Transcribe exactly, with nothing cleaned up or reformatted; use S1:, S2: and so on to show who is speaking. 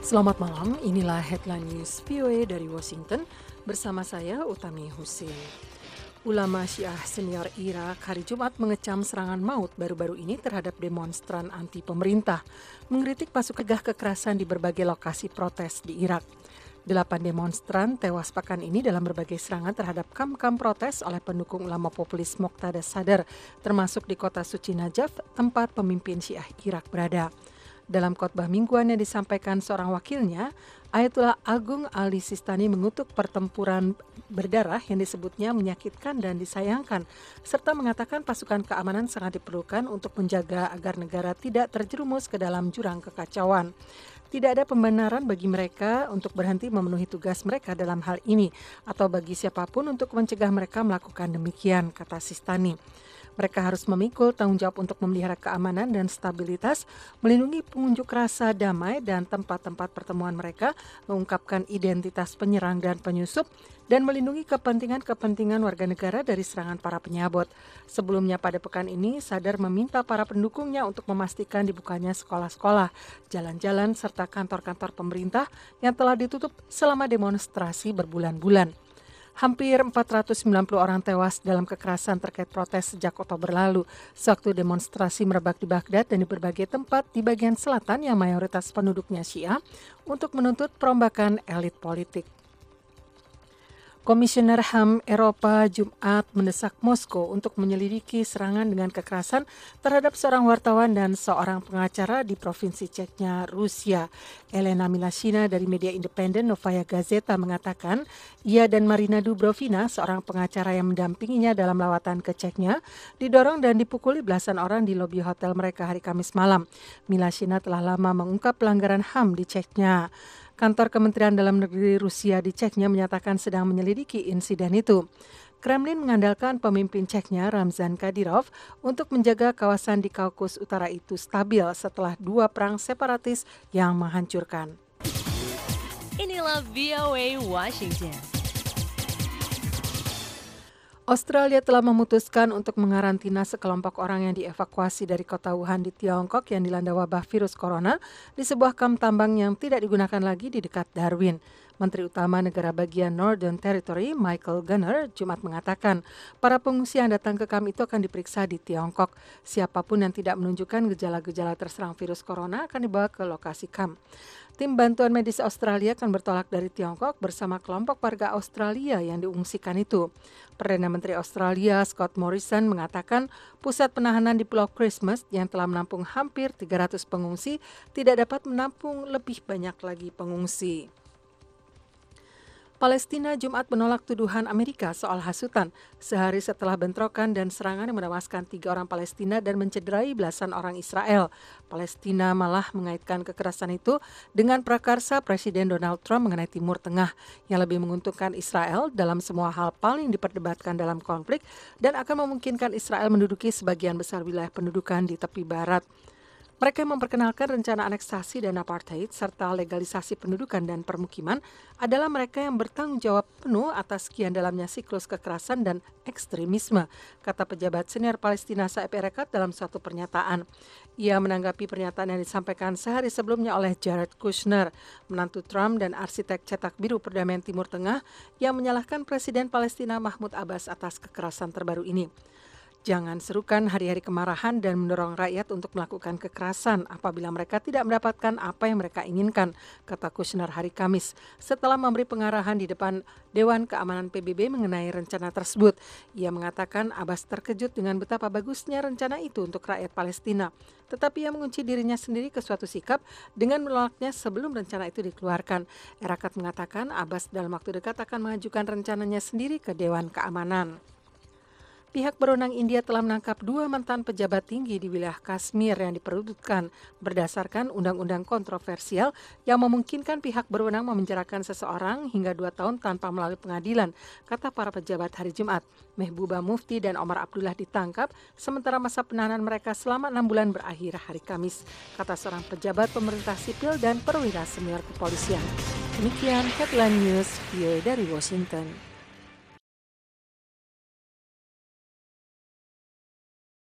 S1: Selamat malam, inilah headline news V O A dari Washington bersama saya Utami Husin. Ulama Syiah senior Irak hari Jumat mengecam serangan maut baru-baru ini terhadap demonstran anti pemerintah, mengkritik pasukan tegah kekerasan di berbagai lokasi protes di Irak. Delapan demonstran tewas pekan ini dalam berbagai serangan terhadap kamp-kamp protes oleh pendukung ulama populis Moqtada Sadr, termasuk di kota suci Najaf, tempat pemimpin Syiah Irak berada. Dalam khotbah mingguan yang disampaikan seorang wakilnya, Ayatullah Agung Ali Sistani mengutuk pertempuran berdarah yang disebutnya menyakitkan dan disayangkan, serta mengatakan pasukan keamanan sangat diperlukan untuk menjaga agar negara tidak terjerumus ke dalam jurang kekacauan. Tidak ada pembenaran bagi mereka untuk berhenti memenuhi tugas mereka dalam hal ini, atau bagi siapapun untuk mencegah mereka melakukan demikian, kata Sistani. Mereka harus memikul tanggung jawab untuk memelihara keamanan dan stabilitas, melindungi pengunjuk rasa damai dan tempat-tempat pertemuan mereka, mengungkapkan identitas penyerang dan penyusup, dan melindungi kepentingan-kepentingan warga negara dari serangan para penyabot. Sebelumnya pada pekan ini, Sadr meminta para pendukungnya untuk memastikan dibukanya sekolah-sekolah, jalan-jalan, serta kantor-kantor pemerintah yang telah ditutup selama demonstrasi berbulan-bulan. Hampir empat ratus sembilan puluh orang tewas dalam kekerasan terkait protes sejak Oktober lalu, sewaktu demonstrasi merebak di Baghdad dan di berbagai tempat di bagian selatan yang mayoritas penduduknya Syiah untuk menuntut perombakan elit politik. Komisioner H A M Eropa Jumat mendesak Moskow untuk menyelidiki serangan dengan kekerasan terhadap seorang wartawan dan seorang pengacara di provinsi Ceknya, Rusia. Elena Milashina dari media independen Novaya Gazeta mengatakan ia dan Marina Dubrovina, seorang pengacara yang mendampinginya dalam lawatan ke Ceknya, didorong dan dipukuli belasan orang di lobi hotel mereka hari Kamis malam. Milashina telah lama mengungkap pelanggaran H A M di Ceknya. Kantor Kementerian Dalam Negeri Rusia di Ceknya menyatakan sedang menyelidiki insiden itu. Kremlin mengandalkan pemimpin Ceknya Ramzan Kadyrov untuk menjaga kawasan di Kaukus Utara itu stabil setelah dua perang separatis yang menghancurkan.
S2: Inilah V O A Washington.
S1: Australia telah memutuskan untuk mengarantina sekelompok orang yang dievakuasi dari kota Wuhan di Tiongkok yang dilanda wabah virus corona di sebuah kamp tambang yang tidak digunakan lagi di dekat Darwin. Menteri Utama Negara Bagian Northern Territory Michael Gunner Jumat mengatakan para pengungsi yang datang ke kamp itu akan diperiksa di Tiongkok. Siapapun yang tidak menunjukkan gejala-gejala terserang virus corona akan dibawa ke lokasi kamp. Tim bantuan medis Australia akan bertolak dari Tiongkok bersama kelompok warga Australia yang diungsikan itu. Perdana Menteri Australia Scott Morrison mengatakan pusat penahanan di Pulau Christmas yang telah menampung hampir tiga ratus pengungsi tidak dapat menampung lebih banyak lagi pengungsi. Palestina Jumat menolak tuduhan Amerika soal hasutan sehari setelah bentrokan dan serangan yang menewaskan tiga orang Palestina dan mencederai belasan orang Israel. Palestina malah mengaitkan kekerasan itu dengan prakarsa Presiden Donald Trump mengenai Timur Tengah yang lebih menguntungkan Israel dalam semua hal paling diperdebatkan dalam konflik dan akan memungkinkan Israel menduduki sebagian besar wilayah pendudukan di tepi barat. Mereka yang memperkenalkan rencana aneksasi dan apartheid serta legalisasi pendudukan dan permukiman adalah mereka yang bertanggung jawab penuh atas sekian dalamnya siklus kekerasan dan ekstremisme, kata pejabat senior Palestina Saeb Erekat dalam suatu pernyataan. Ia menanggapi pernyataan yang disampaikan sehari sebelumnya oleh Jared Kushner, menantu Trump dan arsitek cetak biru perdamaian Timur Tengah yang menyalahkan Presiden Palestina Mahmud Abbas atas kekerasan terbaru ini. Jangan serukan hari-hari kemarahan dan mendorong rakyat untuk melakukan kekerasan apabila mereka tidak mendapatkan apa yang mereka inginkan, kata Kushner hari Kamis setelah memberi pengarahan di depan Dewan Keamanan P B B mengenai rencana tersebut. Ia mengatakan Abbas terkejut dengan betapa bagusnya rencana itu untuk rakyat Palestina, tetapi ia mengunci dirinya sendiri ke suatu sikap dengan menolaknya sebelum rencana itu dikeluarkan. Erekat mengatakan Abbas dalam waktu dekat akan mengajukan rencananya sendiri ke Dewan Keamanan. Pihak berwenang India telah menangkap dua mantan pejabat tinggi di wilayah Kashmir yang diperebutkan berdasarkan undang-undang kontroversial yang memungkinkan pihak berwenang memenjarakan seseorang hingga dua tahun tanpa melalui pengadilan, kata para pejabat hari Jumat. Mehbooba Mufti dan Omar Abdullah ditangkap, sementara masa penahanan mereka selama enam bulan berakhir hari Kamis, kata seorang pejabat pemerintah sipil dan perwira senior kepolisian. Demikian headline news V O A dari Washington.